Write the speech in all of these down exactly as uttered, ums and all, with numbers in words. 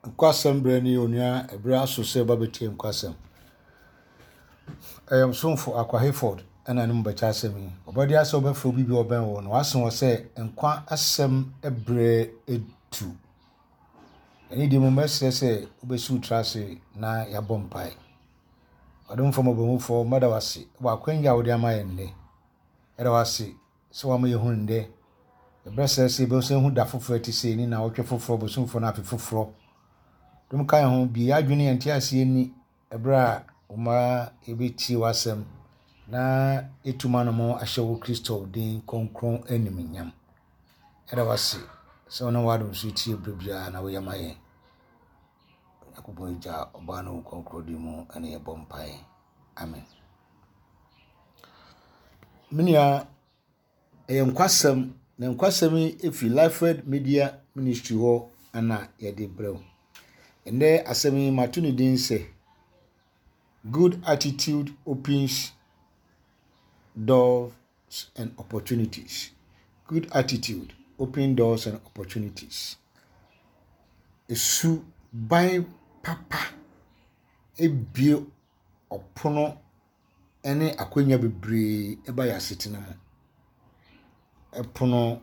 Nkwasem brani onua ebra asose babeti nkwasem. Ayam sonfo Akwa Hayford ana no mbacha asem. Obodi ase obefo bibi oben wo no asen wo se nkwa asem ebre etu. Eni di mo mesese se obesu trase na yabɔ mpai. Odum fo mo bemu fo madawase wa kwanya wodi amaye nde. Era wase so wa mo ye hunde. Ebra sese be so hu da foforo ti se ni na wotwe foforo bo sonfo na afi foforo. Dum kan ho bi adwene ente ase ni ebra uma ebeti wasem na etuma no mo ahyewo Kristo din konkron animnyam. Era wase so na wadu so ti ebrabia na wo yamaye. Akubo ija obano konkron di mu ane ye bompai. Amen. Minia enkwasem na enkwasem efi Lifeword Media Ministry ho ana ye de brew. Ende asemi matuni din se good attitude opens doors and opportunities. Good attitude open doors and opportunities. Esu by papa ebie opono ene akwanya bebre eba ya setena mo. Epono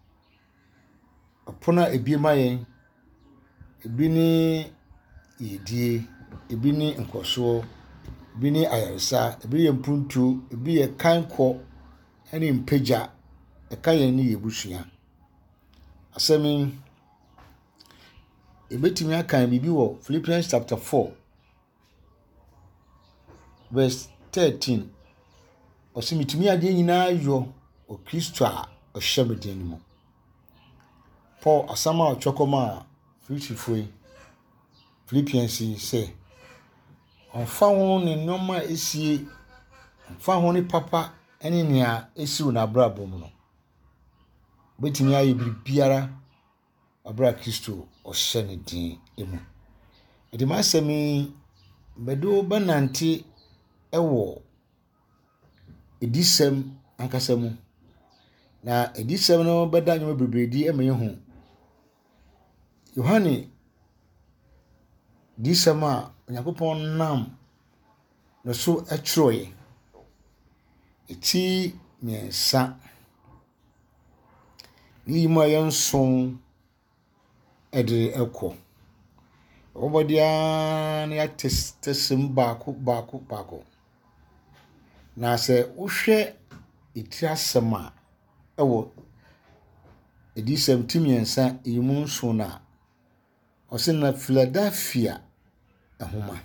opono ebie mayen ebi ni yedie, ebi ni nkoso, ebi ni ayaresa, ebi ye mpuntu, ebi ye kanko, ene mpeja, ekaye ni yebusua. Asemi ebetimi akan bibi wo Philippians chapter four verse thirteen. Osimitimi ade nyina yo o Kristo a ohwebeden mu. Paul asama otwokoma Philippians Philippians say onfa ho ne noma esie onfa ho ne papa ene nea esiu na brabo mu no betimi aye bibiara abra Kristo ohye ne din emu. Edi masemi bedo bananti ewo edisem ankasamu na edisem no beda nyoma bebredi emehu Yohane disema Yakopon nam no so etroye eti miensa ni ma yanson ede ekọ obodia na ya testem baako baako baako na se wohwe itiasema ewo edisem timiensa yimu so na osena Philadelphia ehoma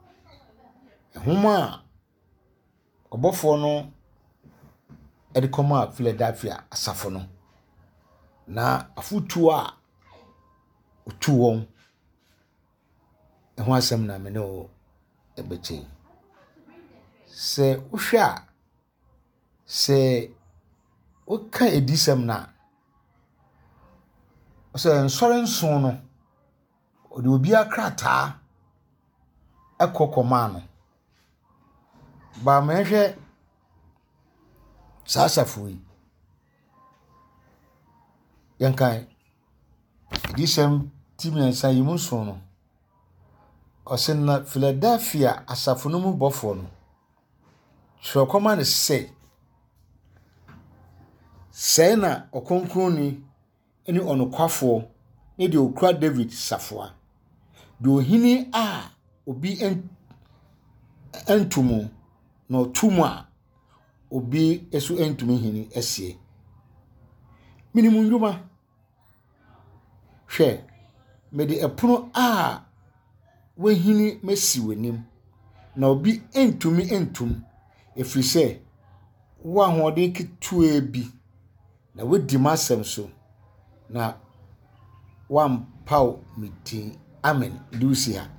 ehoma obofo no ede koma Philadelphia asafo no na afutu a otu won eho asem na me no ebeche se wohwe a se oka edisem na ose nsore nson no odi obi akrata ekokoma no ba mehwe sasafui yankai disem timiansa yimunso no osenna Philadelphia asafo no mu bofo no twokoma ne se sena okonkroni eni onokwafo ne de okra David safoa do hini a obi entumu no tumu a obi esu entumu hini esie minimu ndwuma hwe mede epono a wahini mesi wenim na obi entumi entum efrise wa hode kitue bi na wadi masem so na wam pau miti amen dusia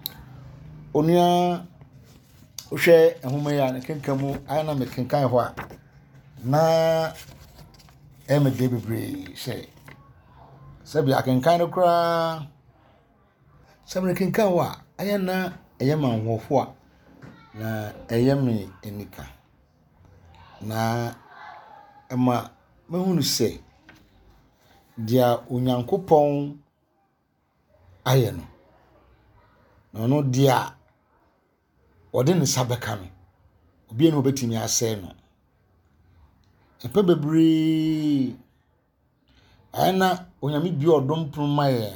onia ohwe ehoma ya ne kenkamu ana me kenkan ho a na eme de bebre she sabi akenkan no kra sabi kenkan ho a ayana eyema nhofo a na eyeme enika na ema mahunu se dia onyankopon aye no na no dia ɔde ne sabeka no obi enu obetimi asɛ no epe bebre ana onyame bi odom proma ye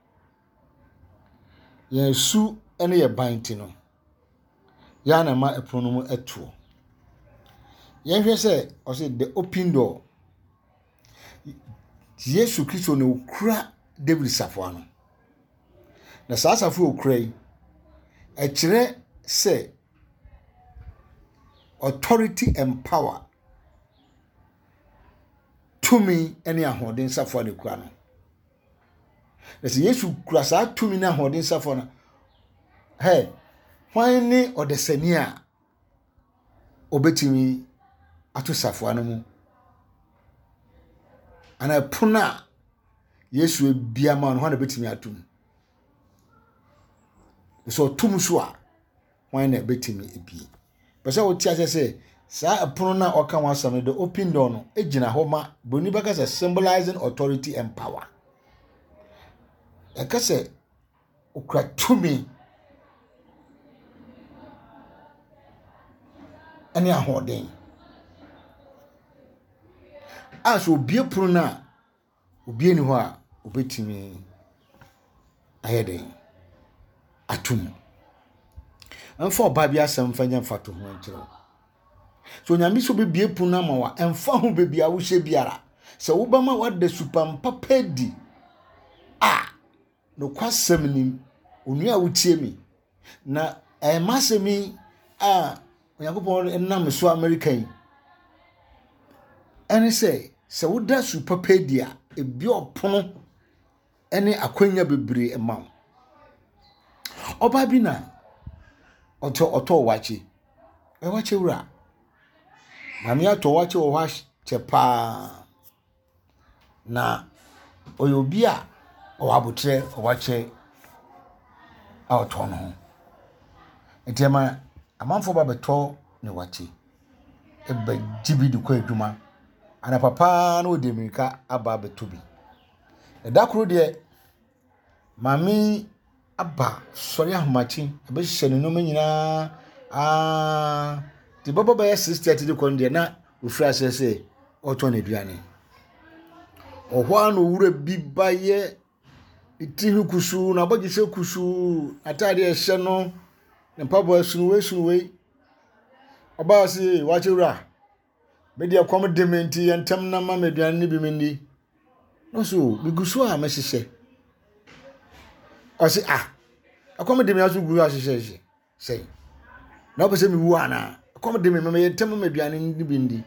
ye su ene ye banti no ya na ma eprono mu etuo ye hwe se o se the open door Yesu Kristo no kura David safo no na saa safo okura yi e kire se authority and power tumi ene ahoden safo ne kura no na se Yesu kura saa tumi na ahoden safo no he hwan ni odesani a obetimi ato safo no mu ana puna Yesu ebia ma no hwan obetimi atum so tum so a hwan na betimi ebi pese wo tia se saa apono na oka wasam the open door no ejina ho ma boni baka se symbolizing authority and power e ka se okra tumi ani ahoden aso obie pono na obie ni ho a obetimi ayeden atum amfa oba bia asem fanya mfato ho nkiro so nyame so bebie puna ma wa emfa ho bebia wo hye biara se wo ba ma wada supam papa di a no kwasem nim onua wo tie mi na e masemi a yakopon enam so American ene se se wo da supapa di a ebi opono ene akwanya bebre ema oba bi na oto oto wachi e wachi wura mami ato wachi o wa chepa na oyobi a o abutre o wachi a oto no entiema amanfo ba beto ne wachi e ba jibi di ko adwuma ana papa na odemirika aba betubi e dakoro de mami aba sori ahomachi abe hye no no nyina ah ti baba ba sixty ati de kon de na ofri asese oto na duane ohwa no wura bi baye itihu kusu na bogise kusu atade ehye no ne pabo asunu sunu we oba si wache wura media kwam dementi yentam na ma meduane bi mendi no so bigusu a mehye Osi ah akwam de me aso guru ahyehyehye sei na obese me wu ana akwam de me me yentem meduane ni bindi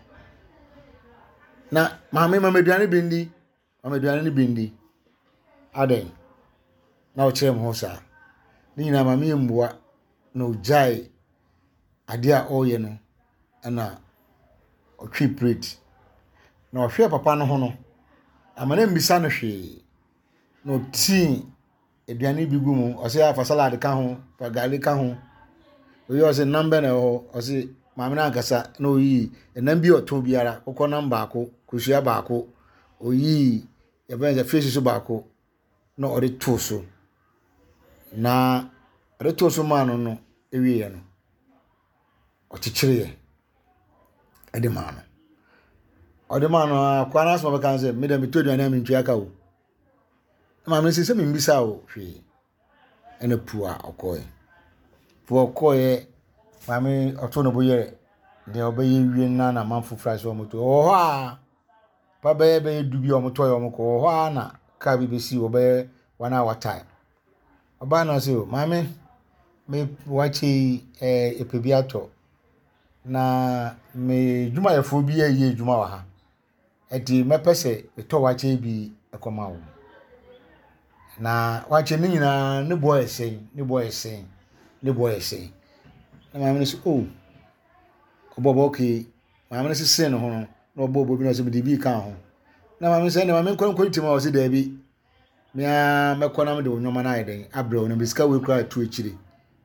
na ma me meduane bindi ma meduane ni bindi aden na o chem ho sa ni na ma me mbuwa na ojai ade a oye no ana o twi plate na o hwe papa no ho no amana mbisa no hwe no ti eduane bi gumu o se afa salad ka ho pa gali ka ho o yo se number na ho o se maame na nkasa na oyi enam bi oto biara kokọ number ako kushia ba ako oyi e ben se fish so ba ako na o de to so na re to so ma no no ewie no o chichire e de ma no o de ma no kwa na so ba kan se me de me to eduane am ntwi aka wo maame se se me mbisa wo hwe ene pua okoye pua okoye maame oto no boye de obaye wie na na manfo fresh wo moto oho a pa be be du bi o moto yo mko oho a na ka bi besi obaye wana wa time oba na se maame me wachi eh epebi ato na me juma ye fo bi ye juma wa ha eti mepese to wachi bi ekoma wo na wache ni nyina ne boy esen ne boy esen ne boy esen na maame se oh obobo okay maame se sen ho no na obobo bi na se bi ka ho na maame se na maame nkon kwenti ma o se da bi me a mekona me de onyoma na ayeden abre na biska we kura tu echire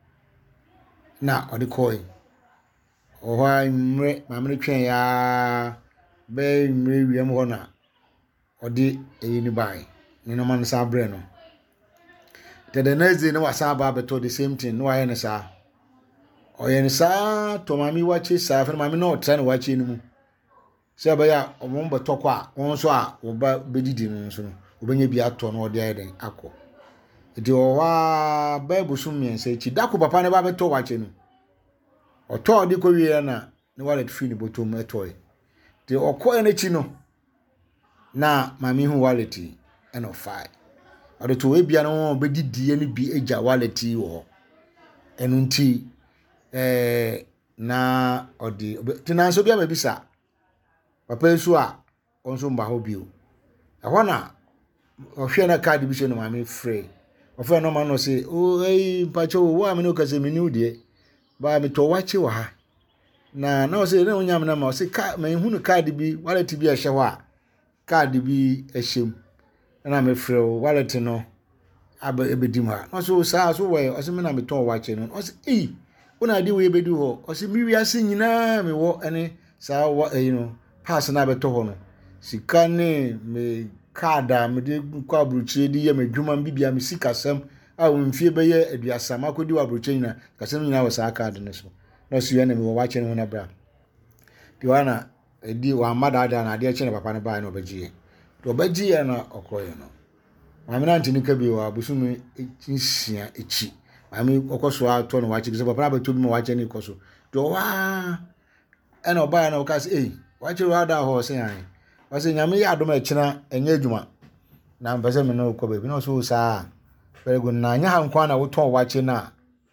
na odi koi oha mre maame twen ya be mre wiem ho na odi eyi ni bai ni no man sa abre no Te the next day no wasa ba beto the same thing no aye ne sa. Oye ne sa to mami wachi sa fe mami no tra ne wachi ni mu. Se ba ya omon beto kwa won so a wo ba bedidi no so no. Obenye bi ato no ode aye den akọ. Edi owa ba busum miense chi dako papa ne ba beto wachi no. Oto odi ko wie na ne wallet free ni botom etoy. Di okọ ene chi no na mami hu wallet and of five. Ode to we bia no bedidi ene bi eja wallet wo. Enu nti eh na odi tinanso bia mabisa. Papa esu a onso mba ho bio. Ehọ na ohwe na card bi se no mami free. Ofre no man no say, "Oh hey pacho wo am no kase me ni de." Ba me to wachi wa ha. Na na o say na onyam na ma o say ka me hu no card bi wallet bi a hye ho a. Card bi a hyem. Na me free wallet no aba ebedim ha. No so sa so we o say me na me to wachi no. O say, "Eh, una di we bedu ho." O say mi wi ase nyina me wo ene sa wa you know, pass na beto ho no. Sika ne me kada me de kwa bruche di ye me dwuma bibia me sikasem a wo mfie be ye aduasa makodi wa bruche nyina kasem nyina wo sa card ne so no so ye na me wo wache ne ho na bra di wana edi wa mada da na de che ne papa ne ba na obagie to obagie na okoye no mami na ntini ka bi wa busumi nsia echi mami okoso ato no wache bi se papa ba to bi mo wache ne koso to wa ena oba na okase eh wache wa da ho se yan wase nyame ya adoma echina enye adwuma na mpese me no ko be no so sa very good na nya hankwa na woton wache na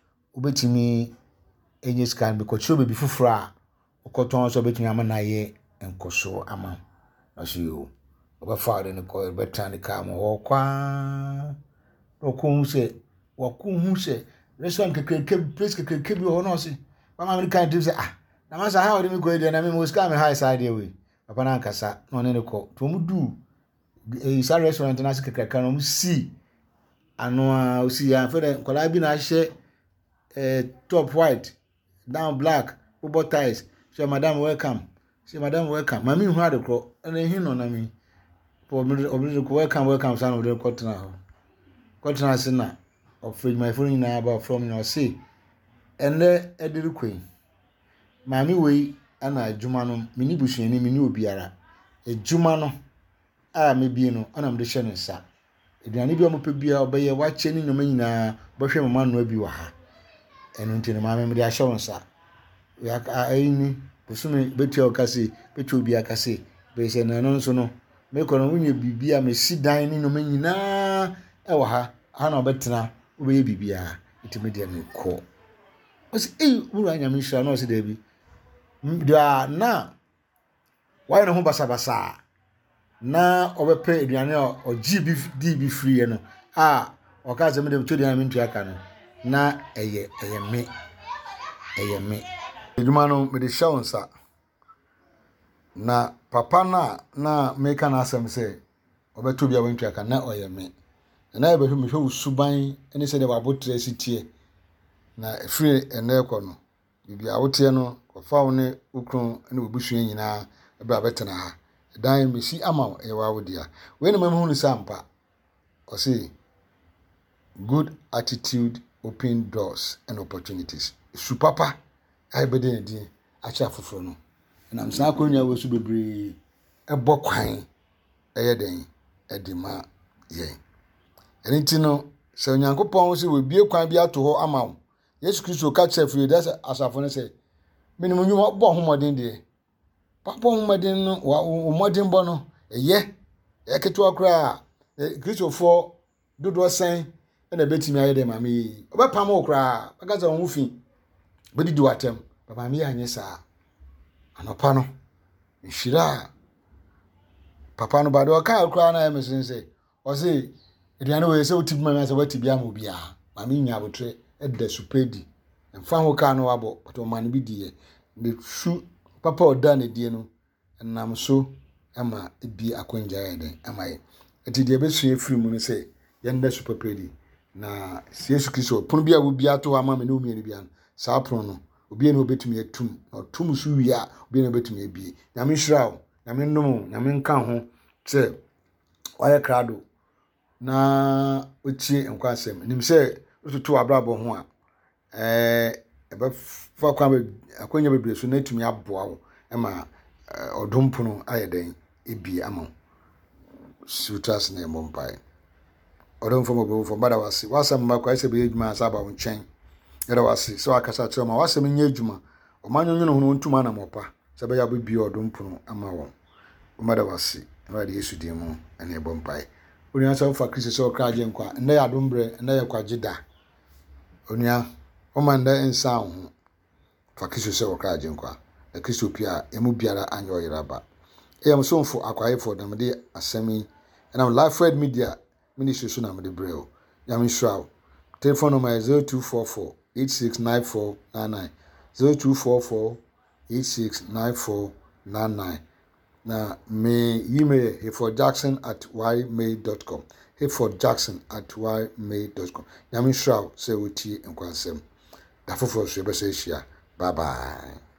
obetimi enye scan be ko chiro be fufura okoton so betimi ama na ye enkoso ama aso yo oba faade ne ko betani ka mo ho kwa okun se wakun hu se restaurant kekeke place kekeke bi ho no se ba ma American tip say ah na ma sa ha odi mi ko ede na me mo scam high side we papa na nkasa no ne ko to mu du e sa restaurant na sikeka kan mu si ano a o si ya fe kola bi na hye eh top white down black football ties say madam welcome say madam welcome mami hu ade kro ene hin no na mi for me obli ko welcome welcome san obli ko tena ho ko tena sina of my phone na about from you see ene ediri queen mami we ana adwuma no mini busuani mini obiara adwuma no a me bie no ana mde hye ne sa aduane bi o mope bia obeye wache ni nyoma nyina bohwe mama no abi wa ha enu ntine mama mde ahye won sa ya aini busumi beti o kase beti obi akase be se na no nso no me ko no unye bibia me sidan ni nyoma nyina e wa ha ana obetena obeye bibia itime de me ko o se eh wuru anya me hira no se da bi dia na why no ho basa basa na obepe aduane o G B D B free no a o ka ze me de to dia me ntu aka no na eye eye me eye me eduma no me de shawonsa na papa na na me ka na asem se obeto bia wantu aka na oye me na ebe hwe me hwe usuban ene se de wabotre sitie na free ene ko no bibia wote no kofa woni ukron ene obusuan nyina ebe abetena ha dan mesi ama e wa wodia we ne mamu ni sampa o say good attitude open doors and opportunities su papa ai bede ndi acha foforo no na msa akonya we su bebre ebo kwan eye den edima ye eni ti no se onyankopon se we bie kwan bi ato ho ama wo Yesu Kristo ka chefri da asafo ne se minimum nyu bo homoden de papa homoden no wo modern bo no eye eketo akra Kristo fo dodo sen na betimi aye de mami obepam okra agaza won fi bedidi watem papa mi anye sa anopa no nhira papa no bado ka akra na emesin se o se eduane we se otibi mami se watibi am obia mami nya abotre edda supedi mfa ho ka no wabo to man bi die ne su papa oda ne die no nam so ama bi akonja ya den amaye eti de be su efiri mu no se yenda supedi na Yesu Kristo pon bia wo bia to ama me no mi ni bia sa pon no obi ene obetumi atum na tum su wi a obi ene obetumi abi na me hira o na me nom na me nka ho se oye krado na otie nkwa asɛm nim sɛ otutu abrabɔ ho a eh ebe fa kwa akwanya bebre so na tumi aboa wo ema odompono ayeden ebi ama sutas na emompai odomfo mo fo bada wase wasam ma kwa ise be adwuma asaba wo nchen era wase so akasa tro ma wasam nya adwuma o manyonyo no ntuma na mopa se be ya be bi odompono ama wo bada wase na de Yesu di mu na ebompai onia so fa Kristo so kra je nkwa nda ya dombre nda ya kwaje da onia o manda ensa ho fa Kristo so kra je nkwa na Kristo pia emu biara anyo yeraba eyam so mfo akwaye for na me de asemi na Life Word Media ministry so na me de breo yam shraw telephone number zero two four four eight six nine four nine nine zero two four four eight six nine four nine nine na me email hayfordjackson at y mail dot com hayfordjackson at y mail dot com yam shraw say we ti nkwansem da foforo so be say shia bye bye.